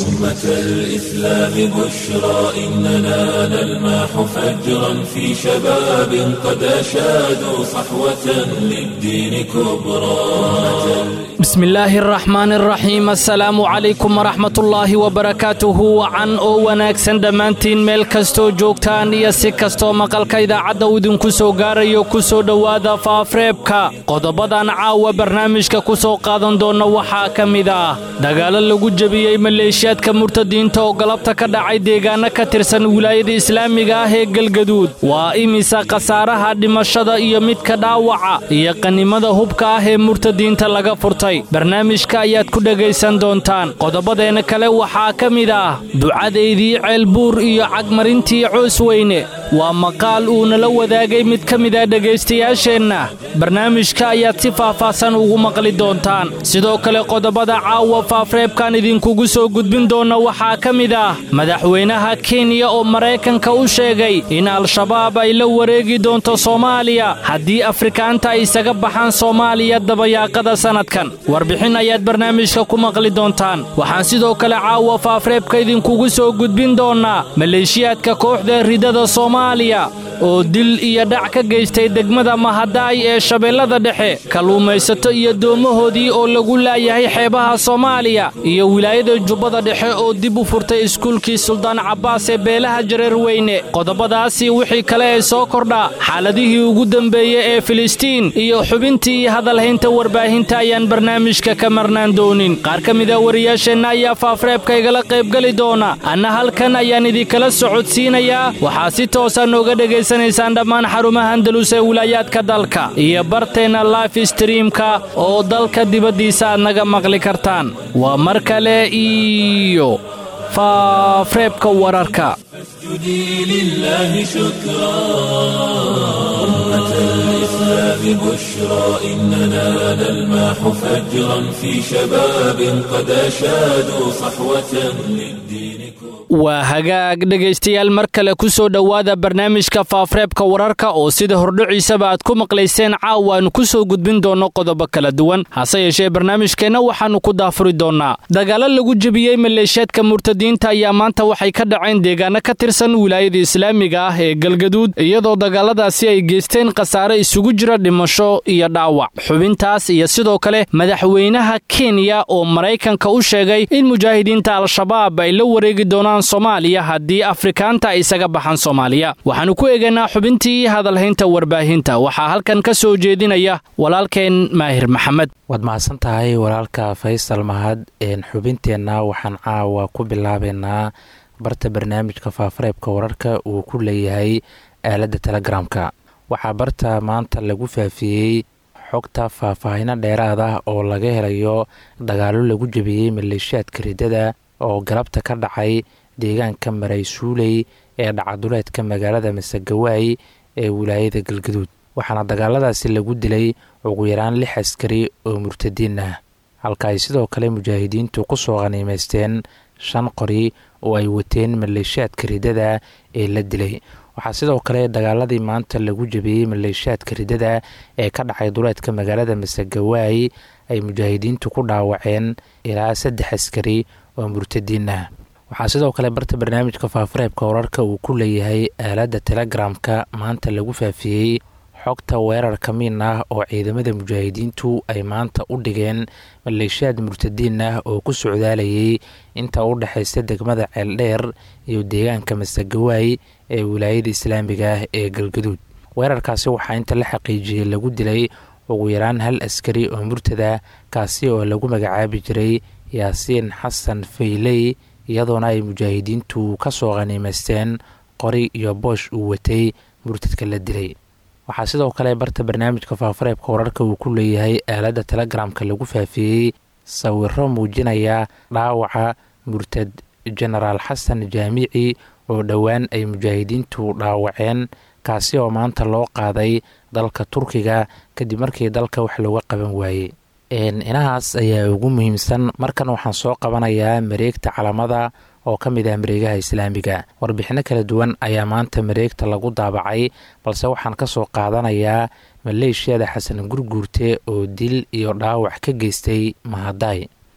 أمة الإسلام بشرى إننا نلمح فجرا في شباب قد أشادوا صحوة للدين كبرى. بسم الله الرحمن الرحيم. السلام عليكم ورحمة الله وبركاته. وعن oo wanaagsan dhammaantiin meel kastoo joogtaan iyo si kastoo maqalka idaacadda idinku soo gaarayo ku soo dhawaada Faafreebka. qodobadan caawa barnaamijka ku soo qaadan doona waxaa ka mid ah dagaalo lagu jabiyay maleeshiyaadka murtadiinta oo galabta ka dhacay deegaano ka tirsan wilaayada islaamiga ah ee Galgaduud. waa imisa khasaaraha dhimashada iyo midka dhaawaca iyo qanimada hubka ah ee murtadiinta laga furtay. barnaamijka ayaad ku dhagaysan doontaan. qodobadeena kale waxaa ka mid ah ducadeedii ceelbuur iyo cagmarintii Coosweyne. waa maqaal uu nala wadaagay mid ka mid ah dhagaystayaasheenna. barnaamijka ayaad si faahfaahsan ugu maqli doontaan. sidoo kale qodobada caawa Faafreebkan idinkugu soo gudbin doona waxaa ka mid ah madaxweynaha Kenya oo Mareykanka u sheegay in al-shabaab ay la wareegi doonto Soomaaliya haddii Afrikaanta ay isaga baxaan Soomaaliya dabayaaqada sanadkan. warbixin ayaad barnaamijka ku maqli doontaan. waxaan sidoo kale caawa Faafreebka idinkugu soo gudbin doonaa maleeshiyaadka kooxda ridada Soomaaliya oo dil iyo dhac ka geystay degmada Mahadaay ee Shabeellada Dhexe. kalluumaysato iyo doomahoodii oo lagu laayahay xeebaha Soomaaliya iyo wilaayada Jubbada Dhexe oo dib u furtay iskuulkii Suldaan Cabbaas ee beelaha Jareerweyne. qodobadaasi wixii kale ee soo kordha xaaladihii ugu dambeeyay ee Filistiin iyo xubintii hadalhaynta warbaahinta ayaan barnaamijka ka marnaan doonin. qaar ka mid ah wariyaasheenna ayaa Faafreebka igala qaybgali doona. anna halkan ayaan idinkala socodsiinayaa. waxaa si toosan nooga dhegaysanaysaan dhammaan xarumaha Andalus ee wilaayaadka dalka iyo barteena live streamka oo dalka dibaddiisa aad naga maqli kartaan. waa mar kale iyo Faafreebka wararka. بشرى إننا نلمح فجرا في شباب قد أشادوا صحوة للدين. waa hagaag dhegaystayaal mar kale ku soo dhowaada barnaamijka Faafreebka wararka oo sida hordhiciisaba aad ku maqlayseen caawaanu ku soo gudbin doono qodobo kala duwan. hase yeeshee barnaamijkeenna waxaanu ku daafuri doonaa dagaalo lagu jabiyey maleeshiyaadka murtadiinta ayaa maanta waxay ka dhaceen deegaano ka tirsan wilaayada islaamiga ah ee Galgaduud iyadoo dagaaladaasi ay geysteen khasaare isugu jira dhimasho iyo dhaawac. xubintaas iyo sidoo kale madaxweynaha Kenya oo Mareykanka u sheegay in mujaahidiinta al-shabaab ay la wareegi doonaan Soomaaliya haddii Afrikaanta ay isaga baxaan Soomaaliya. waxaanu ku eegaynaa xubintii hadalhaynta warbaahinta. waxaa halkan ka soo jeedinaya walaalkeen Maahir Maxamed. waad mahadsan tahay walaalka Faysal Mahad. xubinteenna waxaan caawa ku bilaabaynaa barta barnaamijka Faafreebka wararka uu ku leeyahay aaladda Telegramka. waxaa barta maanta lagu faafiyey xogta faahfaahin dheeraad ah oo laga helayo dagaalo lagu jabiyey maleeshiyaadka ridada oo galabta ka dhacay deegaanka Maraysuuley ee dhacaduleedka magaalada Masagawaay ee wilaayada Galgaduud. waxaana dagaaladaasi lagu dilay ugu yaraan 6 askari oo murtadiin ah halka ay sidoo kale mujaahidiintu ku soo qaniimaysteen 5 qori oo ay wateen maleeshiyaadka ridada ee la dilay. waxaa sidoo kale dagaaladii maanta lagu jabiyey maleeshiyaadka ridada ee ka dhacay duleedka magaalada Masagawaay ay mujaahidiintu ku dhaawaceen ilaa 3 askari oo murtadiin ah. waxaa sidoo kale barta barnaamijka Faafreebka wararka uu ku leeyahay aaladda Telegramka maanta lagu faafiyey xogta weerar kamiin ah oo ciidamada mujaahidiintu ay maanta u dhigeen maleeshiyaad murtadiin ah oo ku socdaalayay inta u dhaxaysa degmada Ceeldheer iyo deegaanka Masagawaay ee wilaayada islaamiga ah ee Galgaduud. weerarkaasi waxaa inta la xaqiijiyey lagu dilay ugu yaraan 1 askari oo murtada kaasi oo lagu magacaabi jiray Yaasiin Xasan Fayley iyadoona ay mujaahidiintu ka soo qaniimaysteen qori iyo boosh uu watay murtadka la dilay. waxaa sidoo kale barta barnaamijka Faafreebka wararka uu ku leeyahay aaladda Telegramka lagu faafiyey sawirro muujinaya dhaawaca murtad Generaal Xasan Jaamici oo dhowaan ay mujaahidiintu dhaawaceen kaasi oo maanta loo qaaday dalka Turkiga kadib markii dalka wax looga qaban waayey. inahaas ayaa ugu muhiimsan. markan waxaan soo qabanayaa mareegta calamada oo ka mid ah mareegaha islaamiga. warbixino kala duwan ayaa maanta mareegta lagu daabacay balse waxaan ka soo qaadanayaa maleeshiyada xasan gurguurte oo dil iyo dhaawac ka geystay Mahadaay.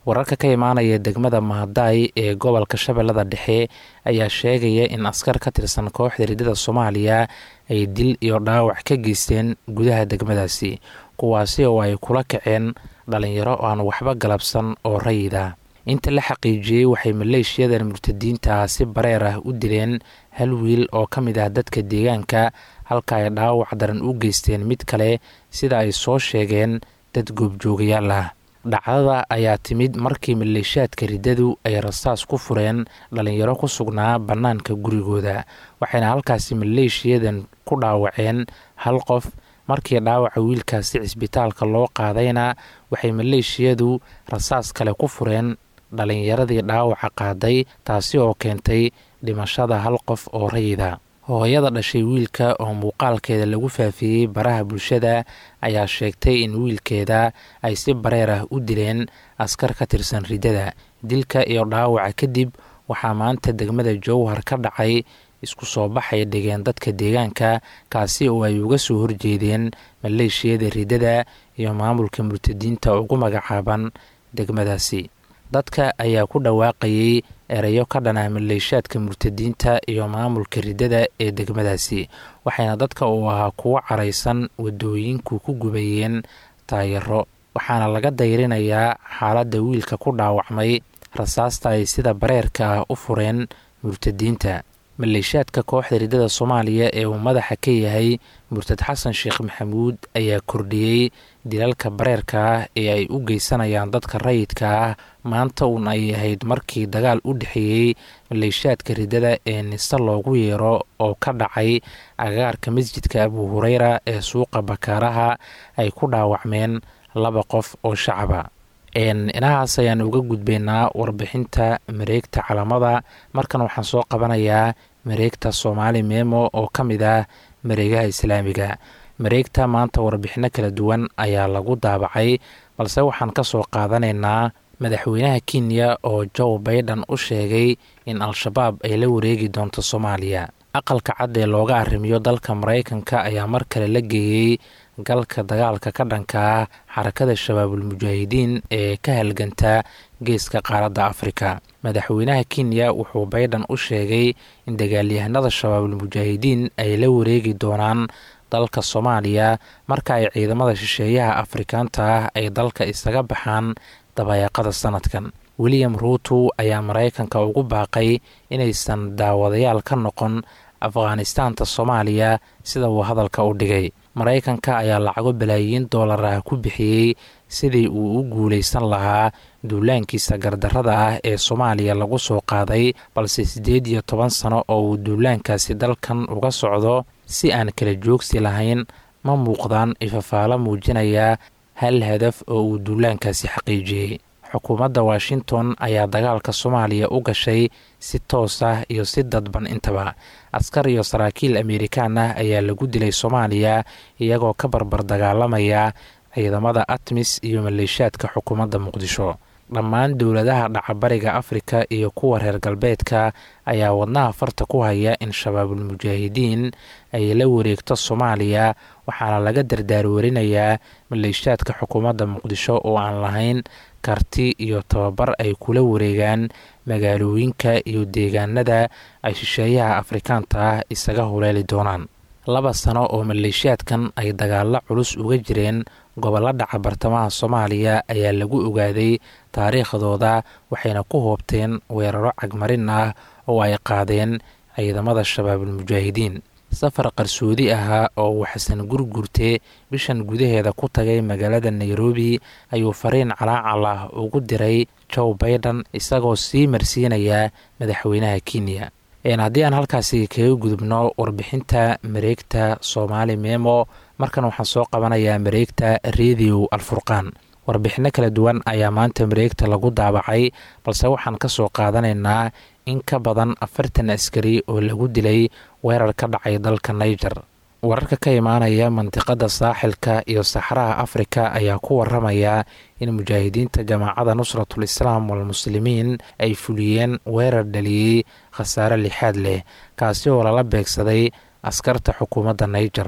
wararka ka imaanaya degmada mahadaay ee gobolka shabeellada dhexe ayaa sheegaya in askar ka tirsan kooxda riddada soomaaliya ay dil iyo dhaawac ka geysteen gudaha degmadaasi kuwaasi oo ay kula kaceen dhalinyaro aan waxba galabsan oo rayida inta la xaqiijiyey waxay maleeshiyadan murtadiinta si bareer ah u dileen hal wiil oo ka mid ah dadka deegaanka halka ay dhaawac daran u geysteen mid kale sida ay soo sheegeen dad goobjoogayaal ah dhacdada ayaa timid markii maleeshiyaadka riddadu ay rasaas ku fureen dhalinyaro ku sugnaa bannaanka gurigooda waxayna halkaasi maleeshiyadan ku dhaawaceen hal qof markii dhaawaca wiilkaasi cisbitaalka loo qaadayna waxay maleeshiyadu rasaas kale ku fureen dhalinyaradii dhaawaca qaaday taasi oo keentay dhimashada hal qof oo rayida hooyada dhashay wiilka oo muuqaalkeeda lagu faafiyey baraha bulshada ayaa sheegtay in wiilkeeda ay si bareer ah u dileen askar ka tirsan riddada dilka iyo dhaawaca kadib waxaa maanta degmada jowhar ka dhacay isku soo baxay dhigeen dadka deegaanka kaasi oo ay uga soo horjeedeen maleeshiyada riddada iyo maamulka murtadiinta ugu magacaaban degmadaasi dadka ayaa ku dhawaaqayay erayo ka dhanah maleeshiyaadka murtadiinta iyo maamulka riddada ee degmadaasi waxayna dadka uu ahaa kuwo caraysan wadooyinku ku gubayeen taayaro waxaana laga dayrinayaa xaaladda wiilka ku dhaawacmay rasaasta ay sida bareerka ah u fureen murtadiinta maleeshiyaadka kooxda riddada soomaaliya ee uu madaxa ka yahay murtad xasan sheekh maxamuud ayaa kordhiyey dilalka bareerka ah ee ay u geysanayaan dadka rayidka ah maanta uun ay ahayd markii dagaal u dhexeeyey maleeshiyaadka riddada ee nise loogu yeero oo ka dhacay agaarka masjidka abu hureyra ee suuqa bakaaraha ay ku dhaawacmeen 2 qof oo shacaba inahaas ayaan uga gudbaynaa warbixinta mareegta calamada markan waxaan soo qabanayaa mareegta soomaali memo oo ka mid ah mareegaha islaamiga mareegta maanta warbixino kala duwan ayaa lagu daabacay balse waxaan ka soo qaadanaynaa madaxweynaha kenya oo joe biden u sheegay in al-shabaab ay la wareegi doonto soomaaliya aqalka cad ee looga arrimiyo dalka maraykanka ayaa mar kale la geeyey galka dagaalka ka dhanka ah xarakada shabaabul mujaahidiin ee ka halganta geeska qaaradda afrika madaxweynaha kenya wuxuu biden u sheegay in dagaalyahanada shabaabul mujaahidiin ay la wareegi doonaan dalka soomaaliya marka ay ciidamada shisheeyaha afrikaanta ah ay dalka isaga baxaan dabayaaqada sanadkan william ruuto ayaa maraykanka ugu baaqay inaysan daawadayaal ka noqon afghanistaanta soomaaliya sida uu hadalka u dhigay maraykanka ayaa lacago balaayiin dollar ah ku bixiyey sidii uu u guulaysan lahaa duulaankiisa gardarrada ah ee soomaaliya lagu soo qaaday balse 18 sano oo uu duulaankaasi dalkan uga socdo si aan kala joogsi lahayn ma muuqdaan ifafaalo muujinaya hal hadaf oo uu duulaankaasi xaqiijiyey xukuumadda washington ayaa dagaalka soomaaliya u gashay si toos ah iyo si dadban intaba askar iyo saraakiil amerikaan ah ayaa lagu dilay soomaaliya iyagoo ka barbar dagaalamaya ciidamada atmis iyo maleeshiyaadka xukuumadda muqdisho dhammaan dowladaha dhacabariga afrika iyo kuwa reer galbeedka ayaa wadnaha farta ku haya in shabaabul mujaahidiin ay la wareegto soomaaliya waxaana laga dardaarwarinayaa maleeshiyaadka xukuumadda muqdisho oo aan lahayn karti iyo tababar ay kula wareegaan magaalooyinka iyo deegaanada ay shisheeyaha afrikaanta ah isaga huleeli doonaan 2 sano oo maleeshiyaadkan ay dagaalo culus uga jireen gobollo dhaca bartamaha soomaaliya ayaa lagu ogaaday taariikhdooda waxayna ku hoobteen weeraro cagmarin ah oo ay qaadeen ciidamada shabaabul mujaahidiin safar qarsoodi ahaa oo uu xasan gurgurte bishan gudaheeda ku tagay magaalada nairobi ayuu fariin calaacal ah ugu diray joe biden isagoo sii marsiinaya madaxweynaha kenya haddii aan halkaasi kaga gudubno warbixinta mareegta soomaali memo markan waxaan soo qabanayaa mareegta radio alfurqaan warbixino kala duwan ayaa maanta mareegta lagu daabacay balse waxaan ka soo qaadanaynaa in ka badan 40 askari oo lagu dilay weerar ka dhacay dalka niger wararka ka imaanaya mantiqada saaxilka iyo saxaraha afrika ayaa ku waramaya in mujaahidiinta jamaacada nusratul islaam walmuslimiin ay fuliyeen weerar dhaliyey khasaare lixaad leh kaasi oo lala beegsaday askarta xukuumadda niger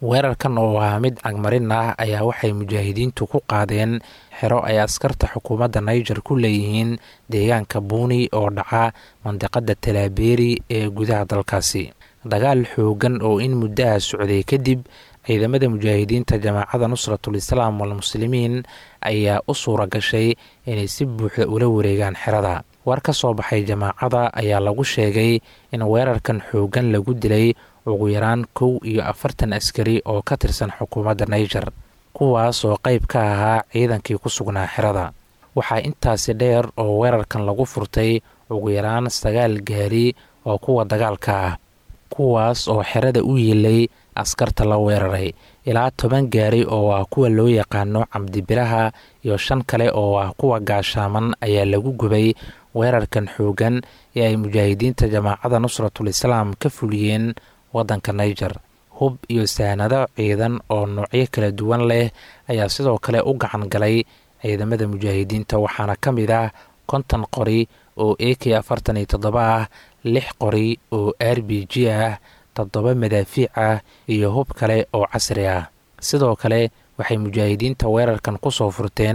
weerarkan oo ahaa mid cagmarin ah ayaa waxay mujaahidiintu ku qaadeen xero ay askarta xukuumadda Niger ku leeyihiin deegaanka Buuni oo dhaca mandiqada Talaaberi ee gudaha dalkaasi. dagaal xoogan oo in muddo ah socday kadib ciidamada mujaahidiinta jamaacada Nusratul Islaam wal Muslimiin ayaa u suura gashay inay si buuxda ula wareegaan xerada. war ka soo baxay jamaacada ayaa lagu sheegay in weerarkan xoogan lagu dilay ugu yaraan 41 askari oo ka tirsan xukuumadda Niger, kuwaas oo qayb ka ahaa ciidankii ku sugnaa xerada. waxaa intaasi dheer oo weerarkan lagu furtay ugu yaraan 9 gaari oo kuwa dagaalka ah, kuwaas oo xerada u yeelay askarta la weeraray. ilaa 10 gaari oo ah kuwa loo yaqaano camdibiraha iyo 5 kale oo ah kuwa gaashaaman ayaa lagu gubay weerarkan xoogan ee ay mujaahidiinta jamaacada Nusratul Islaam ka fuliyeen waddanka Niger. hub iyo saanado ciidan oo noocyo kala duwan leh ayaa sidoo kale u gacan galay ciidamada mujaahidiinta, waxaana ka mid ah 50 qori oo AK-47 ah, 6 qori oo RPG ah, 7 madaafiic ah iyo hub kale oo casri ah. sidoo kale waxay mujaahidiinta weerarkan ku soo furteen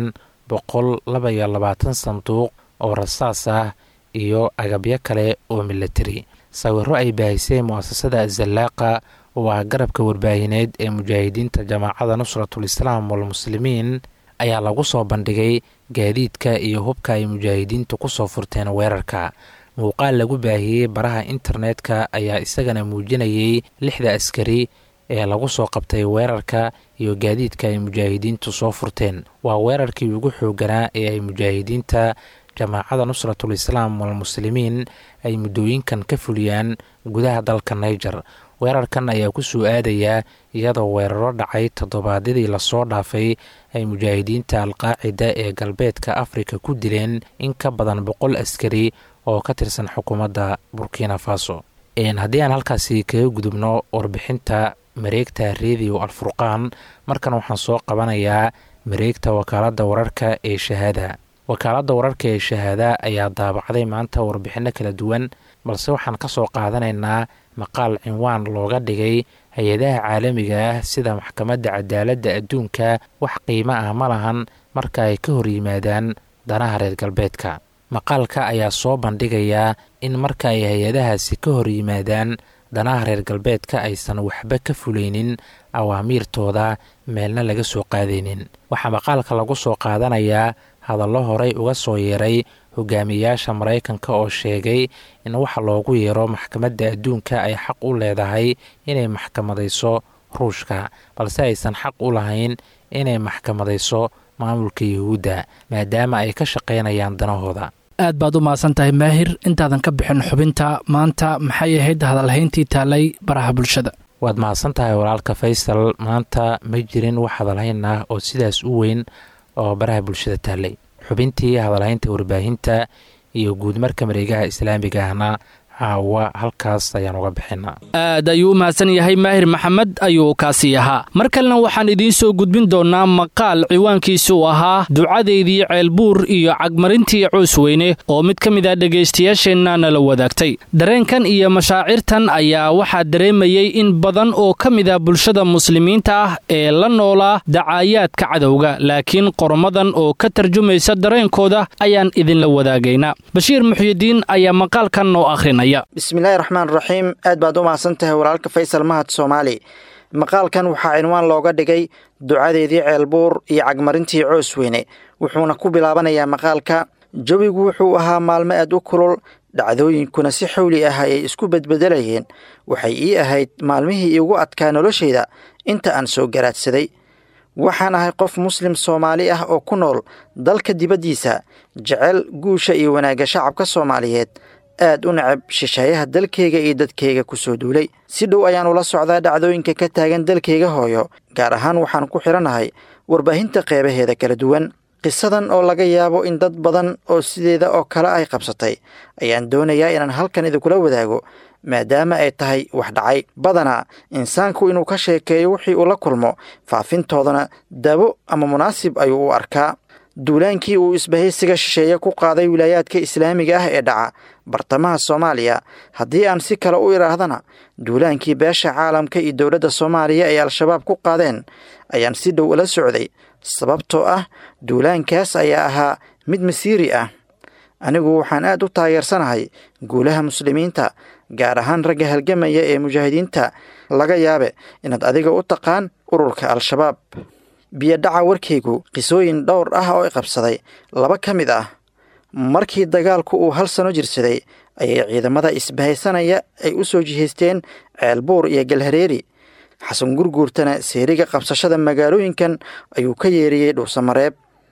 122 sanduuq oo rasaas ah iyo agabyo kale oo military. sawirro ay baahisay mu'asasada Zallaaqa oo ah garabka warbaahineed ee mujaahidiinta jamaacada Nusratul Islaam wal Muslimiin ayaa lagu soo bandhigay gaadiidka iyo hubka ay mujaahidiintu ku soo furteen weerarka. muuqaal lagu baahiyey baraha internetka ayaa isagana muujinayay 6 askari ee lagu soo qabtay weerarka iyo gaadiidka ay mujaahidiintu soo furteen. waa weerarkii ugu xooganaa ee ay mujaahidiinta jamaacada Nusratul Islaam wal Muslimiin ay muddooyinkan ka fuliyaan gudaha dalka Niger. weerarkan ayaa ku soo aadaya iyadoo weeraro dhacay toddobaadyadii la soo dhaafay ay mujaahidiinta Al-Qaacida ee galbeedka Afrika ku dileen in ka badan 100 askari oo ka tirsan xukuumadda Burkina Faso. haddii aan halkaasi kaga gudubno warbixinta mareegta Radio Al-Furqaan, markan waxaan soo qabanayaa mareegta wakaaladda wararka ee Shahaada. wakaaladda wararka ee Shahaada ayaa daabacday maanta warbixino kala duwan, balse waxaan ka soo qaadanaynaa maqaal cinwaan looga dhigay hay-adaha caalamiga ah sida maxkamadda cadaaladda adduunka wax qiimo ah ma lahan marka ay ka hor yimaadaan danaha reer galbeedka. maqaalka ayaa soo bandhigayaa in marka ay hay-adahaasi ka hor yimaadaan danaha reer galbeedka aysan waxba ka fulaynin awaamiirtooda, meelna laga soo qaadaynin. waxaa maqaalka lagu soo qaadanayaa hadallo horey uga soo yeeray hogaamiyaasha Mareykanka oo sheegay in waxa loogu yeero maxkamadda adduunka ay xaq u leedahay inay maxkamadayso Ruushka, balse aysan xaq u lahayn inay maxkamadayso maamulka Yuhuudda maadaama ay ka shaqaynayaan danahooda. aad baad u mahadsantahay Maahir. intaadan ka bixin xubinta maanta, maxay ahayd hadalhayntii taalay baraha bulshada? waad mahadsantahay walaalka Faysal. maanta ma jirin wax hadalhayn ah oo sidaas u weyn oo baraha bulshada taalay. xubintii hadalhaynta warbaahinta iyo guud marka mareegaha islaamiga ahna caawa halkaas ayaan uga bixinaa. aad ayuu u mahadsan yahay Maahir Maxamed ayuu kaasi ahaa. mar kalena waxaan idiin soo gudbin doonaa maqaal ciwaankiisu ahaa ducadeedii ceelbuur iyo cagmarintii Coosweyne oo mid ka mid ah dhagaystayaasheenna nala wadaagtay. dareenkan iyo mashaacirtan ayaa waxaa dareemayay in badan oo ka mid ah bulshada muslimiinta ah ee la noolaa dacaayaadka cadowga, laakiin qormadan oo ka tarjumaysa dareenkooda ayaan idinla wadaagaynaa. Bashiir Muxyidiin ayaa maqaalkan noo akhrinaya. bismillaahi raxmaan raxiim. aad baad u mahadsantahay walaalka Faysal Mahad Soomaali. maqaalkan waxaa cinwaan looga dhigay ducadeedii ceelbuur iyo cagmarintii Coosweyne, wuxuuna ku bilaabanayaa maqaalka: jawigu wuxuu ahaa maalmo aad u kulul, dhacdooyinkuna si xawli ah ayay isku bedbedelayeen. waxay ii ahayd maalmihii iigu adkaa noloshayda inta aan soo garaadsaday. waxaan ahay qof muslim Soomaali ah oo ku nool dalka dibaddiisa, jecel guusha iyo wanaagga shacabka Soomaaliyeed, aad u necab shisheeyaha dalkayga iyo dadkayga ku soo duulay. si dhow ayaan ula socdaa dhacdooyinka ka taagan dalkayga hooyo, gaar ahaan waxaan ku xidhanahay warbaahinta qeybaheeda kala duwan. qisadan oo laga yaabo in dad badan oo sideeda oo kale ay qabsatay ayaan doonayaa inaan halkan idinkula wadaago, maadaama ay tahay wax dhacay. badanaa insaanku inuu ka sheekeeyo wixii uu la kulmo, faafintoodana dabo ama munaasib ayuu u arkaa. duulaankii uu isbahaysiga shisheeye ku qaaday wilaayaadka islaamiga ah ee dhaca bartamaha soomaaliya. haddii aan si kale u idhaahdana duulaankii beesha caalamka iyo dowladda soomaaliya ay al-shabaab ku qaadeen ayaan si dhow ula socday, sababtoo ah duulaankaas ayaa ahaa mid masiiri ah. anigu waxaan aad u taageersanahay guulaha muslimiinta, gaar ahaan ragga halgamaya ee mujaahidiinta. laga yaabe inaad adiga u taqaan ururka al-shabaab. biyodhaca warkaygu qisooyin dhowr ah oo i qabsaday. laba ka mid ah markii dagaalku uu 1 sano jirsaday ayay ciidamada isbahaysanaya ay u soo jihaysteen ceelbuur iyo galhareeri. xasan gurguurtana seeriga qabsashada magaalooyinkan ayuu ka yeeriyey dhuusamareeb.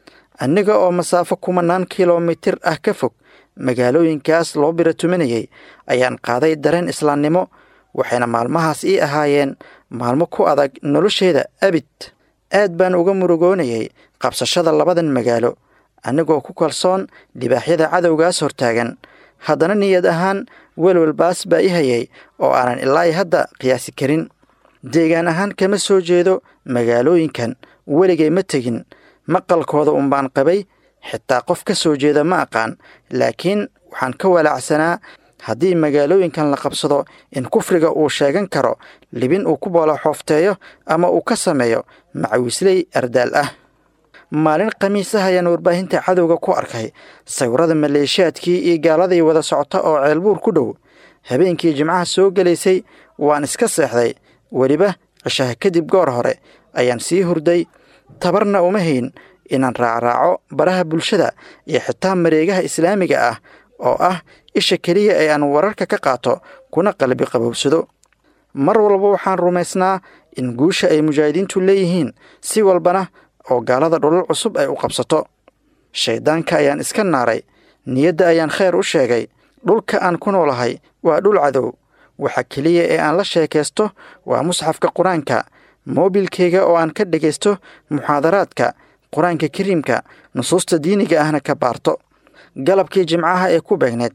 aniga oo masaafo 10 kilomitir ah ka fog magaalooyinkaas loo biratuminayay ayaan qaaday dareen islaamnimo, waxayna maalmahaas ii ahaayeen maalmo ku adag nolosheeda abid. aad baan uga murugoonayay qabsashada labadan magaalo, anigoo ku kalsoon libaaxyada cadowgaas hortaagan. haddana niyad ahaan welwelbaas baa i hayay oo aanan ilaa hadda qiyaasi karin. deegaan ahaan kama soo jeedo magaalooyinkan, weligay ma tegin, maqalkooda unbaan qabay, xitaa qof ka soo jeeda ma aqaan. laakiin waxaan ka walaacsanaa haddii magaalooyinkan la qabsado in kufriga uu sheegan karo libin uu ku boolo xoofteeyo ama uu ka sameeyo macawisley ardaal ah. maalin khamiisah ayaan warbaahinta cadowga ku arkay sawirada maleeshiyaadkii iyo gaaladii wada socota oo ceelbuur ku dhow. habeenkii jimcaha soo gelaysay waan iska seexday, weliba cishaha kadib goor hore ayaan sii hurday. tabarna uma hayn inaan raacraaco baraha bulshada iyo xitaa mareegaha islaamiga ah oo ah isha keliya ee aan wararka ka qaato kuna qalbi qabowsado. mar walba waxaan rumaysnaa in guusha ay mujaahidiintu leeyihiin, si walbana oo gaalada dhulal cusub ay u qabsato. shayddaanka ayaan iska naaray, niyadda ayaan khayr u sheegay. dhulka aan ku noolahay waa dhul cadow, waxa keliya ee aan la sheekaysto waa musxafka qur-aanka, moobilkayga oo aan ka dhegaysto muxaadaraadka qur-aanka kariimka, nusuusta diiniga ahna ka baarto. galabkii jimcaha ee ku beegneed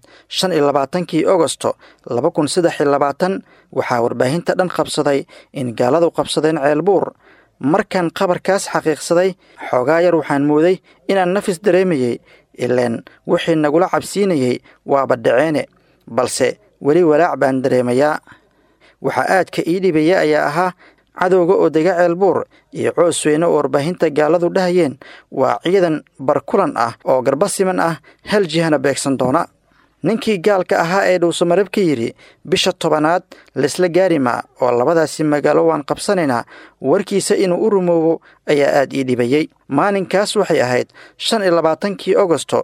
25 Agosto 2023 waxaa warbaahinta dhan qabsaday in gaaladu qabsadeen ceelbuur. markaan qabarkaas xaqiiqsaday xoogaa yar waxaan mooday inaan nafis dareemayey, ileen wixii nagula cabsiinayey waaba dhaceene, balse weli walaac baan dareemayaa. waxaa aadka ii dhibaya ayaa ahaa cadowga oo dega ceelbuur iyo coosweyne oo warbaahinta gaaladu dhahayeen waa ciidan barkulan ah oo garba siman ah, hal jihana beegsan doona. ninkii gaalka ahaa ee dhuusamareeb ka yidhi bisha 10aad laysla gaari maa oo labadaasi magaalo waan qabsanaynaa, warkiisa inuu u rumoobo ayaa aad ii dhibayey. maalinkaas waxay ahayd 25 Agosto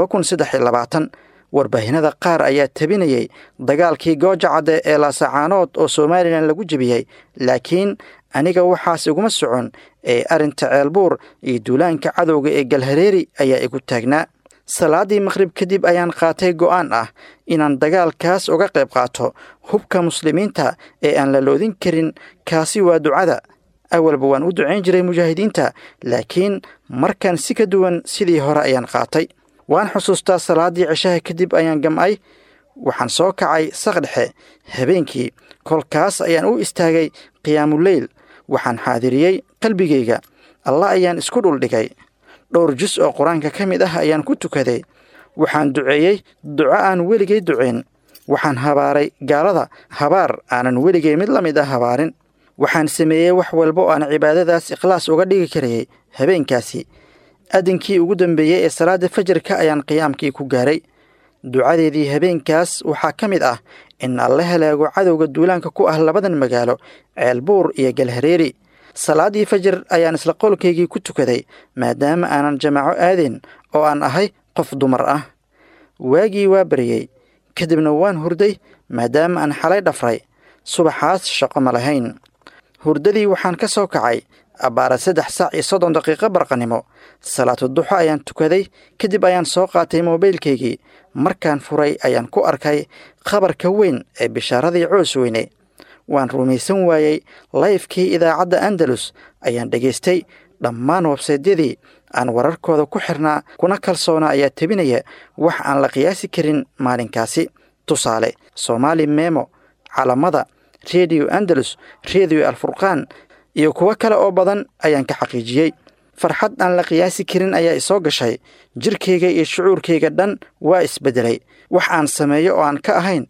2023. warbaahinada qaar ayaa tabinayay dagaalkii gooja cadde ee laasacaanood oo somalilan lagu jebiyey, laakiin aniga waxaas iguma socon ee arrinta ceelbuur iyo duulaanka cadowga ee galhareeri ayaa igu taagnaa. salaadii maqhrib kadib ayaan qaatay go'aan ah inaan dagaalkaas uga qayb qaato. hubka muslimiinta ee aan la loodin karin kaasi waa ducada. awalba waan u ducayn jiray mujaahidiinta, laakiin markan si ka duwan sidii hore ayaan qaatay. waan xusuustaa salaadii cishaha kadib ayaan gam'ay. waxaan soo kacay saqdhexe habeenkii, kolkaas ayaan u istaagay qiyaamuleyl. waxaan xaadiriyey qalbigayga, allah ayaan isku dhuldhigay. dhowr jus oo qur-aanka ka mid ah ayaan ku tukaday. waxaan duceeyey duco aan weligay duceyn. waxaan habaaray gaalada habaar aanan weligay mid la mid ah habaarin. waxaan sameeyey wax walba oo aan cibaadadaas ikhlaas uga dhigi karayay habeenkaasi. adinkii ugu dambeeyey ee salaada fajarka ayaan qiyaamkii ku gaaray. ducadeedii habeenkaas waxaa ka mid ah in alla halaago cadowga duulaanka ku ah labadan magaalo, ceelbuur iyo galhareeri. salaadii fajar ayaan isla qolkaygii ku tukaday, maadaama aanan jamaaco aadeen oo aan ahay qof dumar ah. waagii waa baryey, kadibna waan hurday maadaama aan xalay dhafray. subaxaas shaqo ma lahayn. hurdadii waxaan ka soo kacay abbaara 3:30 barqanimo. salaatu duxo ayaan tukaday, kadib ayaan soo qaatay moobilkaygii. markaan furay ayaan ku arkay khabarka weyn ee bishaaradii coosweyne. waan rumaysan waayey. layfkii idaacadda andalus ayaan dhegaystay. dhammaan websaydyadii aan wararkooda ku xirnaa kuna kalsoona ayaa tebinaya wax aan la qiyaasi karin maalinkaasi. tusaale, Soomaali Memo, Calamada, Radio Andalus, Radio Alfurqaan iyo kuwo kale oo badan ayaan ka xaqiijiyey. farxad aan la qiyaasi karin ayaa isoo gashay, jirkayga iyo shucuurkayga dhan waa isbeddelay. wax aan sameeyo oo aan ka ahayn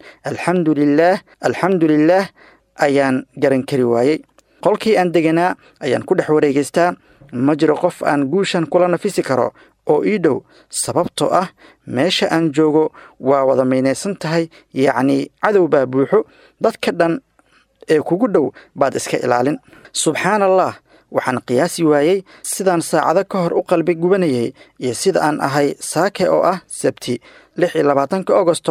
alxamdulilaah ayaan garan kari waayey. qolkii aan deganaa ayaan ku dhex wareegaystaa. ma jiro qof aan guushan kula nafisi karo oo ii dhow, sababtoo ah meesha aan joogo waa wada maynaysan tahay, yacnii cadow baa buuxo. dadka dhan ee kugu dhow baad iska ilaalin. subxaan allah, waxaan qiyaasi waayey sidaan saacado ka hor u qalbi gubanayay iyo sida aan ahay saake oo ah sabti 26 Agosto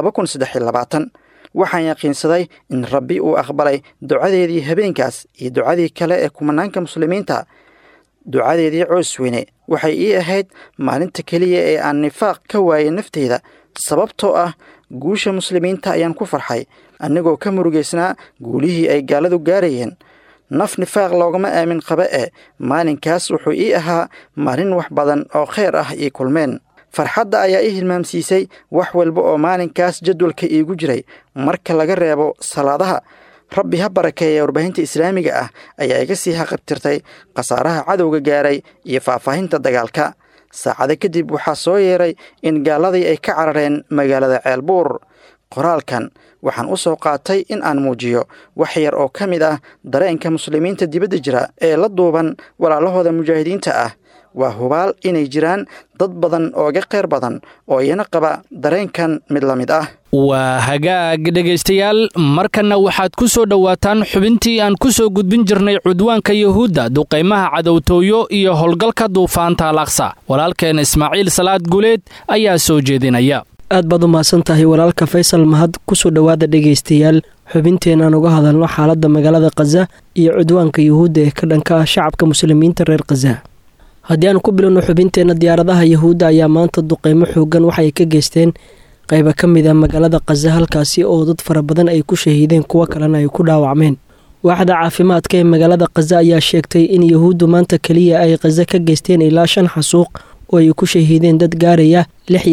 2023. waxaan yaqiinsaday in rabbi uu aqbalay ducadeedii habeenkaas iyo ducadii kale ee kumanaanka muslimiinta. ducadeedii coosweyne waxay ii ahayd maalinta keliya ee aan nifaaq ka waayay nafteyda, sababtoo ah guusha muslimiinta ayaan ku farxay anigoo ka murugaysnaa guulihii ay gaaladu gaarayeen. naf nifaaq loogama aamin qaba maalinkaas wuxuu ii ahaa maalin wax badan oo khayr ah ii kulmeen. farxadda ayaa ii hilmaamsiisay wax walba oo maalinkaas jadwalka iigu jiray marka laga reebo salaadaha. rabbi ha barakeeya warbaahinta islaamiga ah ayaa iga sii haqabtirtay khasaaraha cadowga gaaray iyo faahfaahinta dagaalka. saacado kadib waxaa soo yeeray in gaaladii ay ka carareen magaalada ceelbuur. qoraalkan waxaan u soo qaatay in aan muujiyo wax yar oo ka mid ah dareenka muslimiinta dibadda jira ee la duuban walaalahooda mujaahidiinta ah. waa hubaal inay jiraan dad badan oo ga khayr badan oo iyana qaba dareenkan mid la mid ah. waa hagaag dhegaystayaal, markanna waxaad ku soo dhowaataan xubintii aan ku soo gudbin jirnay cudwaanka yuhuudda, duqaymaha cadowtooyo iyo howlgalka duufaanta al-aqsa. walaalkeen ismaaciil salaad guuleed ayaa soo jeedinaya. aad baad u mahadsan tahay walaalka Faysal Mahad. ku soo dhowaada dhegaystayaal xubinteenaan uga hadalno xaaladda magaalada Gaza iyo cudwaanka yuhuudda ee ka dhanka ah shacabka muslimiinta reer Gaza. haddii aan ku bilowno xubinteenna, diyaaradaha yuhuudda ayaa maanta duqaymo xooggan waxay ka geysteen qayba ka mid ah magaalada Gaza, halkaasi oo dad fara badan ay ku shahiideen, kuwo kalena ay ku dhaawacmeen. waaxda caafimaadka ee magaalada Gaza ayaa sheegtay in yuhuuddu maanta keliya ay Gaza ka geysteen ilaa 5 xasuuq oo ay ku shahiideen dad gaaraya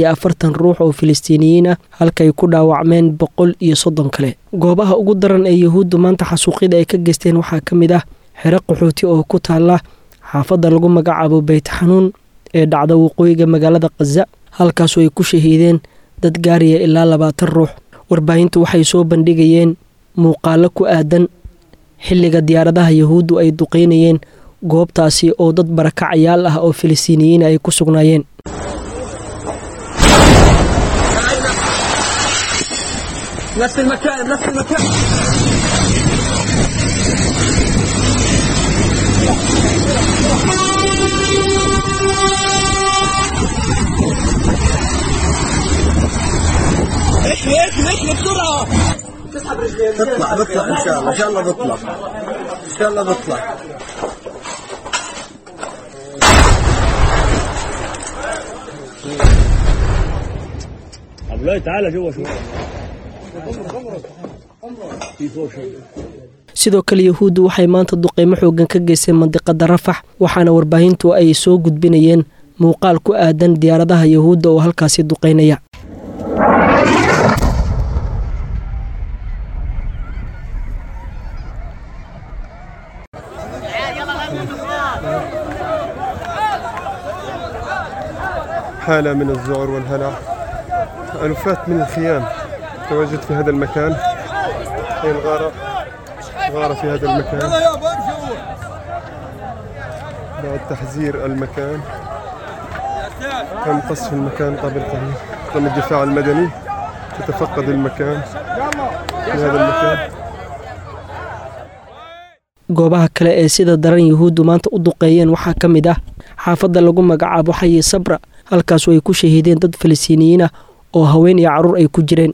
46 ruux oo Filistiiniyiin ah, halkay ku dhaawacmeen 130 kale. goobaha ugu daran ee yuhuuddu maanta xasuuqyada ay ka geysteen waxaa ka mid ah xero qaxooti oo ku taala xaafadda lagu magacaabo Beyt Xanuun ee dhacda waqooyiga magaalada Gaza, halkaasoo ay ku shahiideen dad gaaraya ilaa 20 ruux. warbaahintu waxay soo bandhigayeen muuqaalo ku aadan xilliga diyaaradaha yuhuuddu ay duqeynayeen goobtaasi oo dad barakacayaal ah oo Filistiiniyiin ay ku sugnaayeen. نفس المكان ايش بسرعه تسحب رجلين. بطلع ان شاء الله بطلع. عبد تعالى جوا شوي. sidoo kale yuhuuddu waxay maanta duqeymo xooggan ka geysteen mandiqada Rafax, waxaana warbaahintu ay soo gudbinayeen muuqaal ku aadan diyaaradaha yuhuudda oo halkaasi duqeynaya. حالة من الذعر والهلع. ألوفات من الخيام تواجد في هذا المكان. هي الغارة في هذا المكان بعد تحذير المكان. تم قصف المكان قبل قليل. تم الدفاع المدني تتفقد المكان في هذا المكان. goobaha kale ee sida daran yuhuuddu maanta u duqeeyeen waxaa ka mid ah xaafadda lagu magacaabo Xayi Sabra, halkaasoo ay ku shahiideen dad Filistiiniyiin ah oo haween iyo caruur ay ku jireen.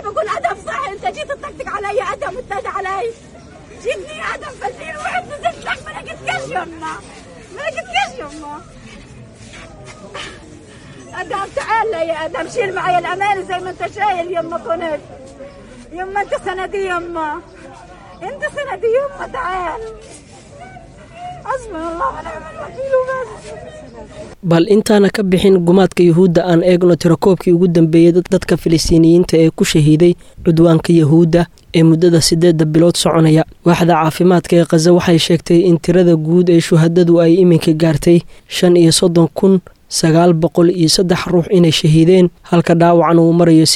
أدم تعال يا أدم شيل معي الأمان زي ما أنت شايل يما. كنت يما أنت سندي يما، أنت سندي يما. تعال حسبنا الله ونعم الوكيل وبس. bal intaana ka bixin gumaadka yuhuudda aan eegno tirakoobkii ugu dambeeyey dadka filistiiniyiinta ee ku shahiiday cudwaanka yuhuudda ee muddada 8 bilood soconaya. waaxda caafimaadka ee Gaza waxay sheegtay in tirada guud ee shuhadadu ay iminka gaartay 35,903 ruux inay shahiideen, halka dhaawacan uu marayo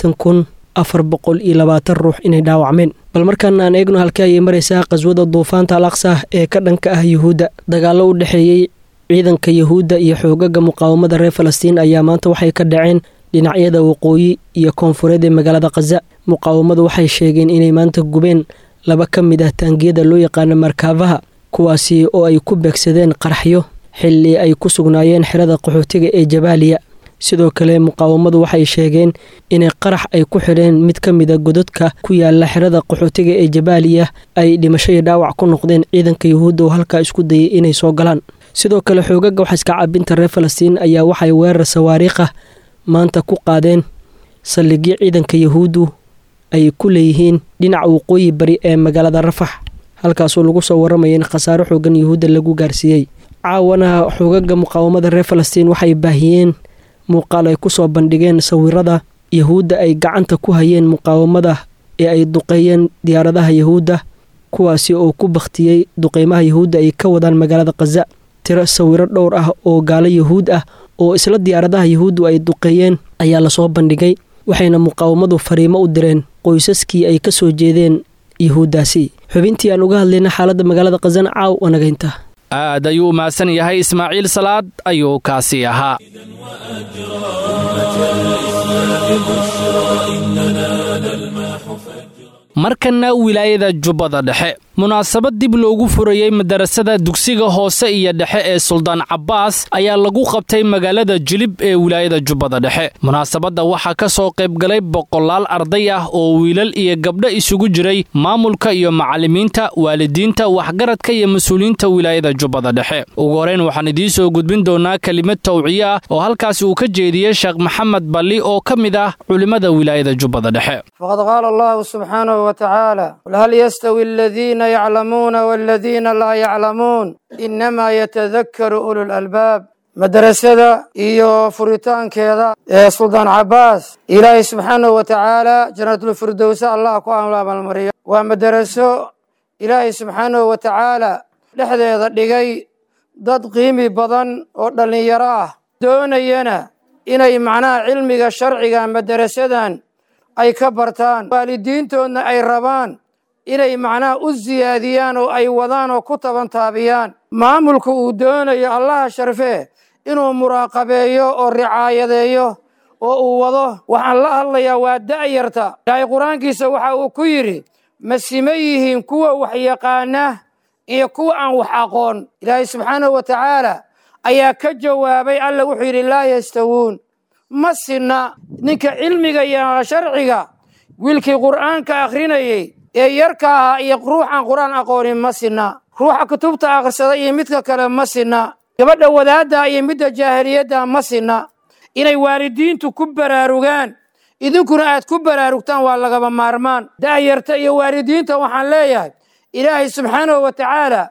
80,420 ruux inay dhaawacmeen. bal markaan aan eegno halkii ay maraysaa qaswada duufaanta al-aqsa ee ka dhanka ah yuhuudda. dagaallo u dhexeeyey ciidanka yuhuudda iyo xoogaga muqaawamada reer Falastiin ayaa maanta waxay ka dhaceen dhinacyada waqooyi iyo koonfureed ee magaalada Gaza. muqaawamadu waxay sheegeen inay maanta gubeen 2 ka mid ah taangiyada loo yaqaan markaabaha, kuwaasi oo ay ku beegsadeen qaraxyo xilli ay ku sugnaayeen xirada qaxootiga ee Jabaaliya. sidoo kale muqaawamadu waxay sheegeen inay qarax ay ku xireen mid ka mid ah godadka ku yaala xirada qaxootiga ee Jabaaliya ay dhimasho iyo dhaawac ku noqdeen ciidanka yuhuudda oo halka isku dayay inay soo galaan. sidoo kale xoogaga wax iska caabinta reer Falastiin ayaa waxay weerar sawaariikh ah maanta ku qaadeen saldhigyo ciidanka yuhuuddu ay ku leeyihiin dhinaca waqooyi bari ee magaalada Rafax, halkaasoo lagu soo waramayo in khasaaro xoogan yuhuudda lagu gaarsiiyey. caawana xoogaga muqaawamada reer Falastiin waxay baahiyeen muuqaal ay ku soo bandhigeen sawirada yuhuudda ay gacanta ku hayeen muqaawamada ee ay duqeeyeen diyaaradaha yuhuudda, kuwaasi oo ku baktiyey duqeymaha yuhuudda ay ka wadaan magaalada Gaza. tiro sawiro dhowr ah oo gaalo yuhuud ah oo isla diyaaradaha yuhuuddu ay duqeeyeen ayaa la soo bandhigay, waxayna muqaawamadu fariimo u direen qoysaskii ay ka soo jeedeen yuhuuddaasi. xubintii aan uga hadlayna xaaladda magaalada Gazana caaw wanaagaynta. aad ayuu umahadsan yahay Ismaaciil Salaad ayuu kaasi ahaa. markana wilaayada Jubbada Dhexe, munaasabad dib loogu furayay madarasada dugsiga hoose iyo dhexe ee Suldaan Cabbaas ayaa lagu qabtay magaalada Jilib ee wilaayada Jubbada Dhexe. munaasabada waxaa ka soo qayb galay boqolaal arday ah oo wiilal iyo gabdho isugu jiray, maamulka iyo macallimiinta, waalidiinta, waxgaradka iyo mas'uuliyiinta wilaayada Jubbada Dhexe. ugu horeyn waxaan idiin soo gudbin doonaa kelimad tawciye ah oo halkaas uu ka jeediyey Sheekh Maxamed Balli oo ka mid ah culimada wilaayada Jubbada Dhexe. faqad qaala Allahu subhanahu wa ta'ala hal yastawi alladhina يعلمون والذين لا يعلمون إنما يتذكر أولو الألباب. مدرسة إيو فريتان كذا سلطان عباس إلهي سبحانه وتعالى جنة الفردوس الله قام الله بالمريم ومدرسة إلهي سبحانه وتعالى لحظة يضلقي ضد قيمي بضن ودلن يراه دون ينا إني معناه علمي الشرعي مدرسة أي كبرتان والدين تون أي ربان inay macnaha u siyaadiyaan oo ay wadaan oo ku taban taabiyaan. maamulku uu doonayo allaha sharfee inuu muraaqabeeyo oo ricaayadeeyo oo uu wado. waxaan la hadlayaa waa da'yarta. ilaahay qur-aankiisa waxa uu ku yidhi ma sima yihiin kuwa wax yaqaana iyo kuwa aan wax aqoon. ilaahay subxaanahu wa tacaala ayaa ka jawaabay. alla wuxuu yidhi laa yastawuun, ma sinna ninka cilmiga iyo sharciga wiilkii qur'aanka akhrinayay ee yarka ahaa iyo ruuxan qur'aan aqoonin ma sinna. ruuxa kutubta akhrisada iyo midka kale ma sinna. gabadha wadaadda iyo midda jaahiliyadda ma sinna. inay waalidiintu ku baraarugaan idinkuna aad ku baraarugtaan waa lagaba maarmaan. da'yarta iyo waalidiinta waxaan leeyahay ilaahay subxaanahu wa tacaala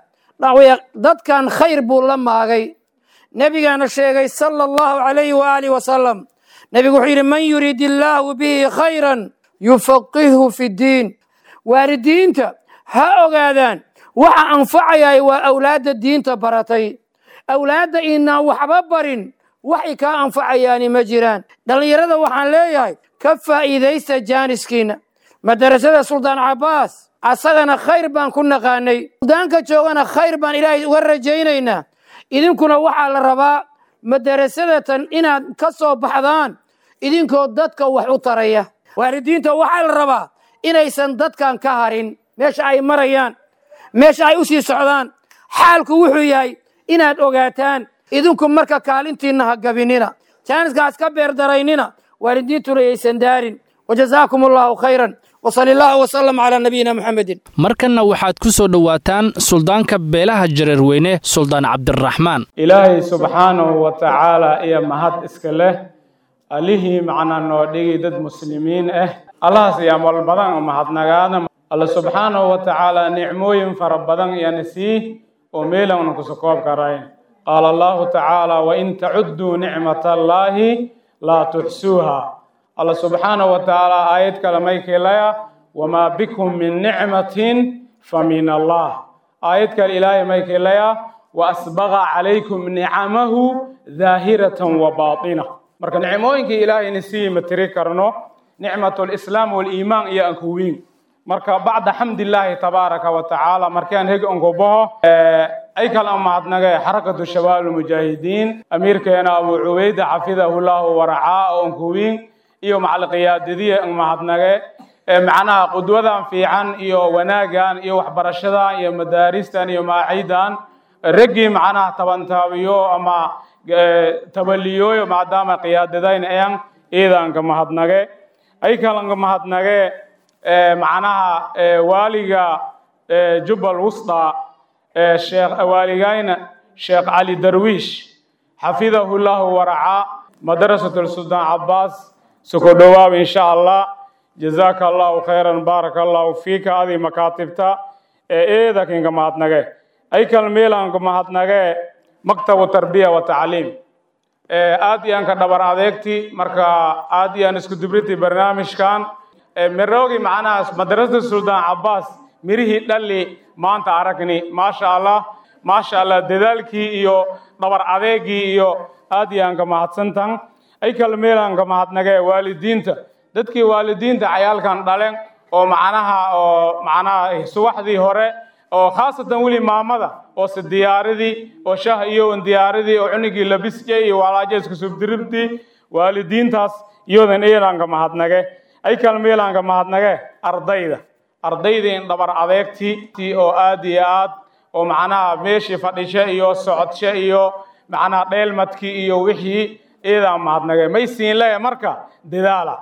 dadkan khayr buu la maagay. nebigaana sheegay sala allahu calayhi waaalihi wasalam, nebigu wuxuu yidhi man yuriid illaahu bihi khayran yufaqihu fi ddiin. waalidiinta ha ogaadaan waxa anfacayay waa awlaadda diinta baratay. awlaadda inaan waxba barin waxay kaa anfacayaani ma jiraan. dhallinyarada waxaan leeyahay ka faa'iidaysta jaaniskiina. madarasada suldaan cabbaas asagana khayr baan ku naqaanay, suldaanka joogana khayr baan ilaahay uga rajaynaynaa. idinkuna waxaa la rabaa madarasadatan inaad ka soo baxdaan idinkoo dadka wax u taraya. waalidiinta waxaa la rabaa inaysan dadkan ka harin meesha ay marayaan, meesha ay u sii socdaan. xaalku wuxuu yahay inaad ogaataan. idinku marka kaalintiinna ha gabinina, jaaniskaas ka beerdaraynina, waalidiintuna yaysan daarin. wajazaakum allahu khayran wasali allahu wasalam calaa nabiyina muxamedin. markanna waxaad ku soo dhowaataan suldaanka beelaha jareerweyne suldaan cabdiraxmaan. ilaahay subxaanahu wa tacaala iyo mahad iska leh, allihii macnaa noo dhigi dad muslimiin ah. allahaas ayaa mal badan mahadnagaana. alla subxaanahu wa tacaala nicmooyin fara badan iyana sii oo meelan ku soo koob karayn qaala allahu tacaala wa in ta'uddu ni'matallahi la tuhsuha Allah subhanahu wa ta'ala ayat kalamay kelaya wama bikum min ni'matin famin Allah ayat kal ilaahi may kelaya wa asbagha alaykum ni'amahu zahiratan wa batinah marka nicmooyinka ilaahi nasiib matri karno ni'matul islam wal iimaan iyo an kuwiin marka bacda hamdillahi tabaaraka wa ta'ala markaan heg on gobo ay kala mahadnaga xarakatu shabaab mujaahidiin amiirkeena Abu Ubayda xafidahu Allah wa ra'aa on kuwiin iyo macal qiyaadadiye on mahadnaga macnaha qudwadan fiican iyo wanaagan iyo waxbarashada iyo madaaristan iyo maaciidan ragi macnaha tabantaabiyo ama tabaliyo maadaama qiyaadadayn ayaan eedan ka mahadnaga ay kala mahadnaga macnaha waaliga Jubal Wusta Sheikh Waligayna Sheikh Ali Darwish حفظه الله ورعاه مدرسة السلطان عباس سكودوا إن شاء الله جزاك الله خيرا بارك الله فيك هذه مكاتبتا ذاك إنك ما هتنجى أي كلمة إنك ما هتنجى مكتب التربية والتعليم آدي أنك دبر عادكتي مركا آدي أن سكدبرتي برنامج كان مروجي معنا مدرسة السلطان عباس مريه دللي ما أنت عارفني ما شاء الله دلالكي إيو دبر عادكي إيو آدي أنك ما هتسنتن أي كلمة أنك ما هتنجى والدينته dadkii waalidiinta cayaalkan dhaleen oo macnaha subaxdii hore oo khaasatan wali maamada oo diyaaradii oo shaah iyo diyaaradii oo cunugii labiskay iyo walaaje isku subdiribtii waalidiintaas iyodan eelanka mahadnage ay kalmeelanka mahadnage ardayda in dhabar adeegtii oo aad iyo aad oo macnaha meeshii fadhisha iyo socodsha iyo macnaha dheelmadkii iyo wixii eedan mahadnage may siin leeyahay marka dadaala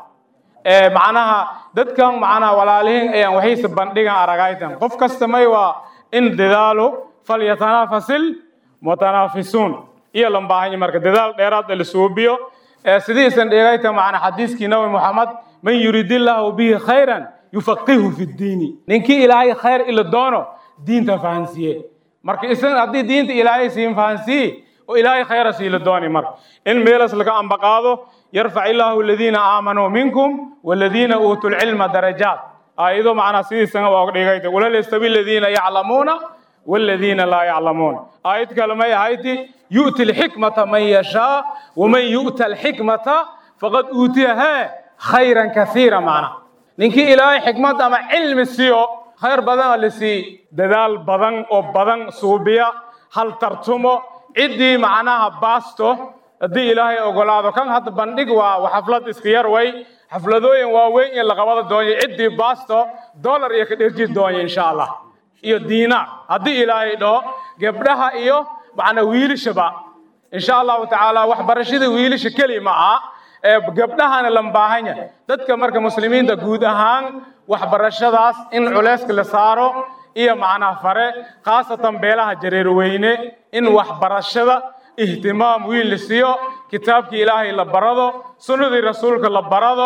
macnaha dadkan macnaha walaalihiin ayaan waxay bandhigan aragaytan qof kasta may waa in dadaalo falyatanafasil mutanafisun iyo lambaahan marka dadaal dheeraad la suubiyo sidiisan dhigayta macna xadiiskii nabi Muhammad man yuridillahu bihi khayran yufaqihu fi diin ninki ilaahay khayr ila doono diinta fahansiye marka isan hadii diinta ilaahay siin fahansiye oo ilaahay khayr siila dooni marka in meelas laga ambaqaado يرفع الله الذين آمنوا منكم والذين أوتوا العلم درجات أيضا معنا سيدي سنة وقت ولا يستوي الذين يعلمون والذين لا يعلمون آيات كلمة آياتي يؤتي الحكمة من يشاء ومن يؤتى الحكمة فقد أوتيها خيرا كثيرا معنا ننكي إلهي حكمة أما علم السيو خير بدن لسي ددال بدن أو بدن صوبيا هل ترتمو عدي معناها باستو haddii ilaahay ogolaado kan hadda bandhig waa xaflad iskiyar way xafladooyin waaweyn in la qabado doono cidii baasto dollar iyo ka dhirji doono insha Allah iyo diinaar haddii ilaahay dhoo gabdhaha iyo macna wiilashaba insha Allah taala wax barashada wiilasha kalima gabdhahana lambaahanya dadka marka muslimiinta guud ahaan wax barashadaas in culayska la saaro iyo macna fare khaasatan beelaha jareer weyne in wax barashada اهتمام ويلسيو كتابك إلهي لبرادو سنة رسولك لبرادو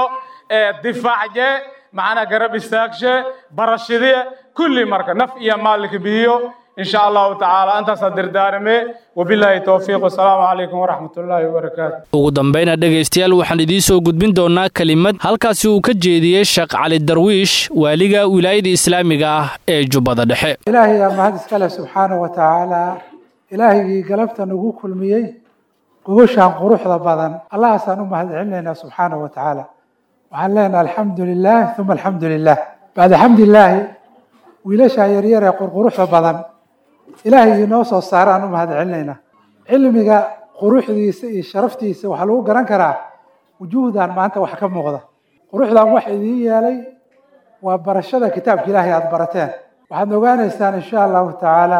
دفاع جاء معنا قرب استاكشة برشدية كل مركة نفع مالك بيو إن شاء الله تعالى أنت صدر دارمي وبالله التوفيق والسلام عليكم ورحمة الله وبركاته ugu dambayna dhageystayaal waxaan idin soo gudbin doonaa kalimad halkaasi uu ka jeediyay Sheikh Ali Darwish waaliga wilaayada islaamiga ah ee Jubbada Dhexe ilaahay ya mahad iskale subhanahu wa ta'ala إلهي قلبت نقول كل مية قوشان قروح بدن الله سانو مهدعنا سبحانه وتعالى وعلينا الحمد لله ثم الحمد لله بعد الحمد لله وإلى شايرير يقول قروح بدن إلهي نوصل الصاران مهدعنا علمك قروح دي شرفتي وحلو قرن كرا وجودا ما أنت وحكم مغضى قروح ذا واحد يالي وبرشة كتاب إلهي أدبرتين وحد نوغانا إستان إن شاء الله تعالى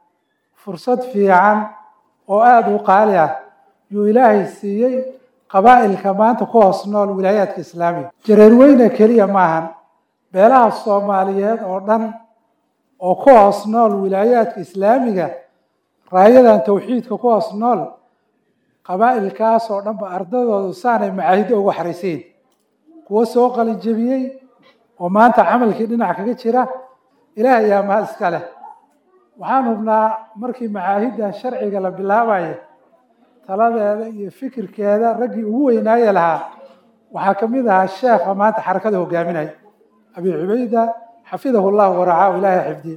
fursad fiican oo aad u qaali ah yuu ilaahay siiyey qabaa'ilka maanta ku hoos nool wilaayaadka islaamiga jareer weyne keliya maahan beelaha soomaaliyeed oo dhan oo ku hoos nool wilaayaadka islaamiga raayadan tawxiidka ku hoos nool qabaa'ilkaas oo dhanba ardadoodu saanay macaahido ugu xariisiin kuwo soo qalin jebiyey oo maanta camalkii dhinac kaga jira ilaahay yaa mahad iska leh waxaan hubnaa markii macaahiddan sharciga la bilaabayo taladeeda iyo fikirkeeda raggii ugu weynaaye lahaa waxaa ka mid ahaa sheekha maanta xarakada hogaaminaya abi cubayda xafidahu llahu waracaahu ilaahay xifdiye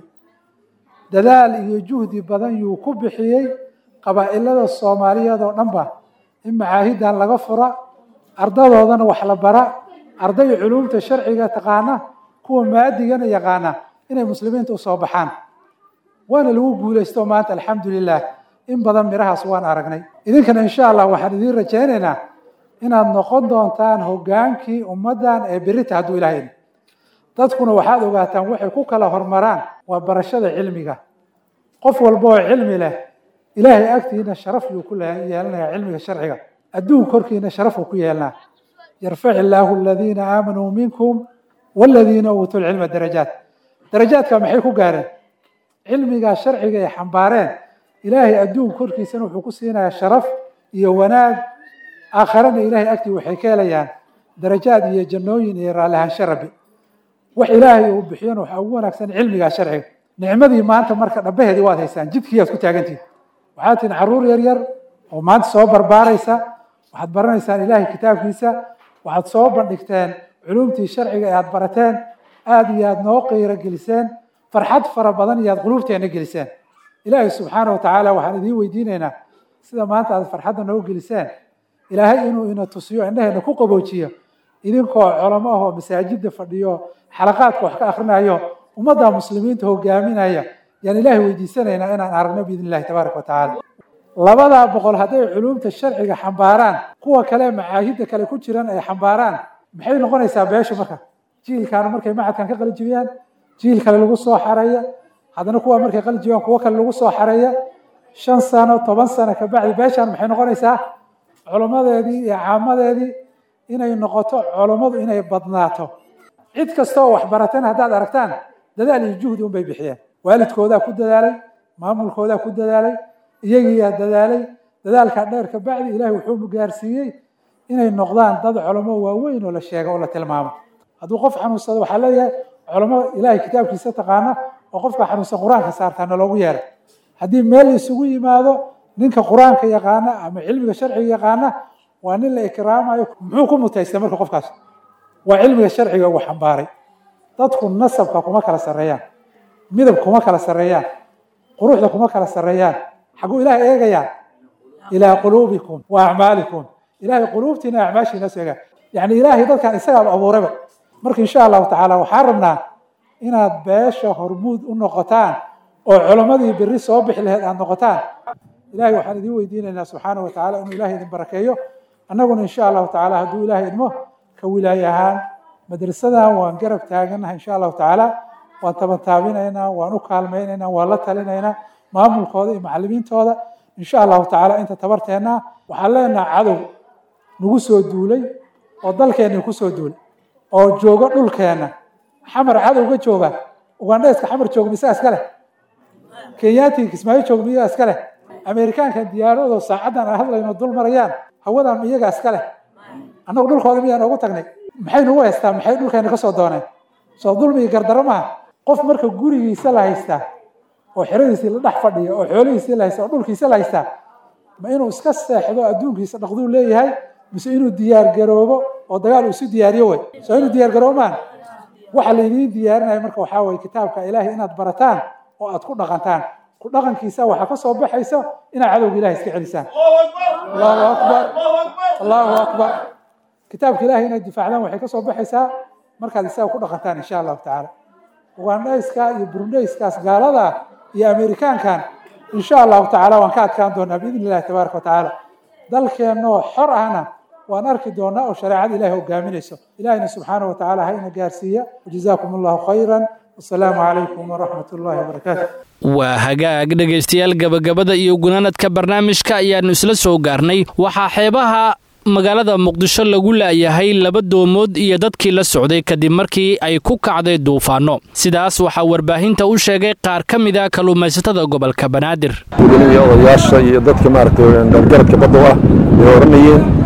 dadaal iyo juhdi badan yuu ku bixiyey qabaa'ilada soomaaliyeed oo dhanba in macaahiddan laga fura ardadoodana wax la bara arday culuumta sharciga taqaana kuwa maadigana yaqaana inay muslimiinta usoo baxaan waana lagu guulaysto maanta alxamdulilah in badan mirahaas waan aragnay idinkana insha allah waxaan idiin rajaynaynaa inaad noqon doontaan hogaankii ummaddan ee berita hadduu ilahay dadkuna waxaad ogaataan waxay ku kala hormaraan waa barashada cilmiga qof walba oo cilmi leh ilaahay agtiina sharaf yuu ku yeelanayaa cilmiga sharciga adduun korkiina sharaf uu ku yeelanaa yarfac illaahu aladiina aamanuu minkum waladiina uutuu lcilma darajaat darajaadka maxay ku gaareen cilmigaa sharciga ay xambaareen ilaahay adduun korkiisana wuxuu ku siinayaa sharaf iyo wanaag aakharana ilaahay agtii waxay ka helayaan darajaad iyo jannooyin iyo raallihaansho rabbi wax ilaahay uu bixiyana waxaa ugu wanaagsan cilmigaa sharciga nicmadii maanta marka dhabbaheedii waad haysaan jidkiiyaad ku taagantihin waxaad tihin carruur yar yar oo maanta soo barbaaraysa waxaad baranaysaan ilaahay kitaabkiisa waxaad soo bandhigteen culuumtii sharciga ee aad barateen aada iyo aad noo qiiro geliseen farxad fara badan iyo aad quluubteenna geliseen ilaahay subxaana wa tacaala waxaan idiin weydiinaynaa sida maanta aad farxadda noo geliseen ilaahay inuu ina tusiyo indhaheenna ku qaboojiyo idinkoo culamo ahoo masaajidda fadhiyo xalaqaadka wax ka akrinayo ummadda muslimiinta hogaaminaya yaan ilaahay weydiisanaynaa inaan aragno biidn illahi tabaaraka wa tacaala 200 hadday culuumta sharciga xambaaraan kuwa kale macaahidda kale ku jiran ay xambaaraan maxay noqonaysaa beesha marka jiilkaanu markay macadkan ka qalin jibiyaan jiil kale lagu soo xareeya haddana kuwa markay qalin jibiyaan kuwa kale lagu soo xareeya 5 sano 10 sano ka bacdi beeshaan maxay noqonaysaa culamadeedii iyo caamadeedii inay noqoto culamadu inay badnaato cid kasta oo wax barateen haddaad aragtaan dadaal iyo juhdi unbay bixiyeen waalidkoodaa ku dadaalay maamulkoodaa ku dadaalay iyagiiyaa dadaalay dadaalkaa dheer ka bacdi ilaahay wuxuu gaarsiiyey inay noqdaan dad culamo waaweyn oo la sheego oo la tilmaamo hadduu qof xanuunsado waxaa leeyahay culamo ilaahay kitaabkiisa taqaana oo qofka xanuunsan qur-aanka saartaana loogu yeeray haddii meel isugu yimaado ninka qur-aanka yaqaana ama cilmiga sharciga yaqaana waa nin la ikraamayo muxuu ku mutaystay marka qofkaas waa cilmiga sharciga uu xambaaray dadku nasabka kuma kala sareeyaan midab kuma kala sareeyaan quruxda kuma kala sareeyaan xaguu ilaahay eegayaa ilaa quluubikum wa acmaalikum ilaahay quluubtiina acmaashiina seega yani ilaahay dadkan isagaa abuurayba marka insha allahu tacaala waxaan rabnaa inaad beesha hormuud u noqotaan oo culamadii berri soo bixi lahayd aad noqotaan ilaahay waxaan idiin weydiinaynaa subxaana wa tacaala inuu ilaahay idin barakeeyo annaguna insha allahu tacaala hadduu ilaahay idmo ka wilaaye ahaan madrasadan waan garab taaganahay insha allahu tacaala waan tabantaabinaynaa waan u kaalmaynaynaa waan la talinaynaa maamulkooda iyo macallimiintooda insha allahu tacaala inta tabarteennaa waxaan leenaha cadow nagu soo duulay oo dalkeenna ku soo duulay oo jooga dhulkeenna xamar cadowga jooga ugandheeska xamar jooga mise iska leh kenyaatiga kismaayo jooga miyaga iska leh ameerikaankan diyaaradoo saacaddan aan hadlayno dul marayaan hawadan iyaga iska leh annagu dhulkooda miyaan oogu tagnay maxay nagu haystaa maxay dhulkeena ka soo dooneen soo dulmigi gardaro maaha qof marka gurigiisa la haystaa oo xeradiisii la dhex fadhiya oo xoolihiisii la haystaa oo dhulkiisa la haystaa ma inuu iska seexdo adduunkiisa dhaqduu leeyahay mise inuu diyaargaroobo oo dagaal uu isu diyaariyo wey soo inuu diyaargaroobo maan waxa laydiin diyaarinaya marka waxaa weye kitaabka ilaahay inaad barataan oo aad ku dhaqantaan ku dhaqankiisa waxaa ka soo baxaysa inaad cadowga ilahay iska celisaan allahu akbar allahu akbar kitaabka ilaahay inaad difaacdaan waxay ka soo baxaysaa markaad isaga ku dhaqantaan insha allahu tacaala ugandhayska iyo burundhayskaas gaalada iyo ameerikaankan insha allahu tacaala waan ka adkaan doonaa biidn illahi tabaaraka wa tacaala dalkeennoo xor ahna waan arki doonaa oo shareecada ilahay hogaaminayso ilahina subxaana wa tacaala ha ina gaarsiiya wajazaakum allahu khayran wasalaamu calaykum waraxmat ullahi wabarakaatu waa hagaag dhegaystayaal gabagabada iyo gunaanadka barnaamijka ayaannu isla soo gaarnay waxaa xeebaha magaalada muqdisho lagu laayahay 2 doomood iyo dadkii la socday kadib markii ay ku kacday duufaano sidaas waxaa warbaahinta u sheegay qaar ka mid ah kalluumaysatada gobolka banaadir odayaasha iyo dadka maaragtay gargaradka badda ah ay oranayeen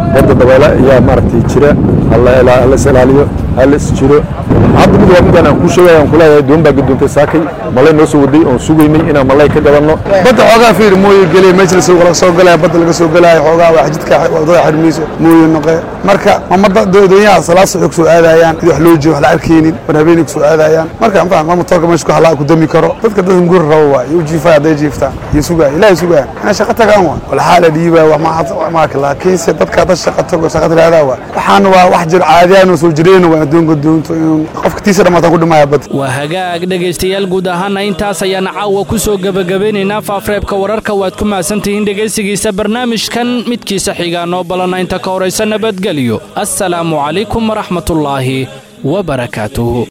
badda dabayla ayaa maaragtay jira halla is-ilaaliyo halla is-jiro hadda mid waa midaan aan kuu sheegaya aan kuleeyahay doon baa gadoontay saakay malay noo soo waday oon sugaynay inaan malay ka gadanno badda xoogaa fiir mooye geliya meesha laga soo galaya badda laga soo galaya xoogaa waa jidka wadada xirmayso mooye noqee marka mamada doonyaha salaad suxug soo aadayaan wax loo jeeyo wax la arkeenin barnaamij ku soo aadayaan marka aan fahmo motorka meesha ku halaa ku dami karo dadka mugur rabo waa iyo jiifaa haday jiiftaan iyo sugaa ilaahay sugaa ana shaqo tagaan waa wala xaala dhiiba wax ma laakiin se dadka dad shaqo tago shaqo raada waa waxaan waa wax jir caadiyaan oo soo jireen waa doonto qofka tiisa dhamaatan ku dhimaaya bad waa hagaag dhegaystayaal guud ahaana intaas ayaan caawa ku soo gabagabaynaynaa faafareebka wararka waad ku mahadsantihiin dhegaysigiisa barnaamijkan midkiisa xigaa noo balana inta ka horaysa nabadgelyo assalaamu calaykum waraxmatullaahi wabarakaatuhu